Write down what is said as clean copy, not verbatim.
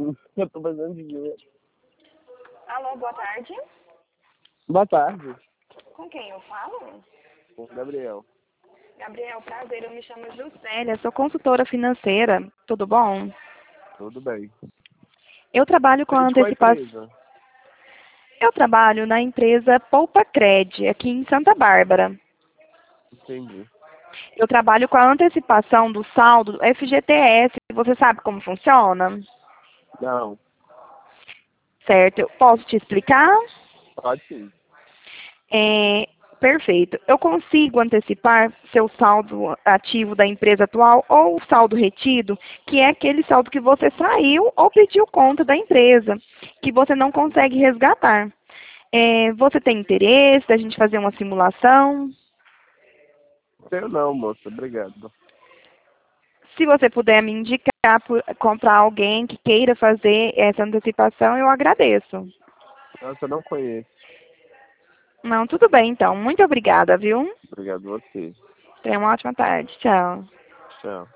Eu tô fazendo dinheiro. Alô, boa tarde. Boa tarde. Com quem eu falo? Com o Gabriel. Gabriel, prazer, eu me chamo Juscelia, sou consultora financeira, tudo bom? Tudo bem. Eu trabalho com a Você de qual antecipação. empresa? Eu trabalho na empresa Poupa Cred, aqui em Santa Bárbara. Entendi. Eu trabalho com a antecipação do saldo do FGTS. Você sabe como funciona? Não. Certo, eu posso te explicar? Pode sim. Perfeito. Eu consigo antecipar seu saldo ativo da empresa atual ou o saldo retido, que é aquele saldo que você saiu ou pediu conta da empresa, que você não consegue resgatar. Você tem interesse da gente fazer uma simulação? Eu não, moça. Obrigado. Se você puder me indicar comprar alguém que queira fazer essa antecipação, eu agradeço. Nossa, eu não conheço. Não, tudo bem então. Muito obrigada, viu? Obrigado a você. Tenha uma ótima tarde. Tchau. Tchau.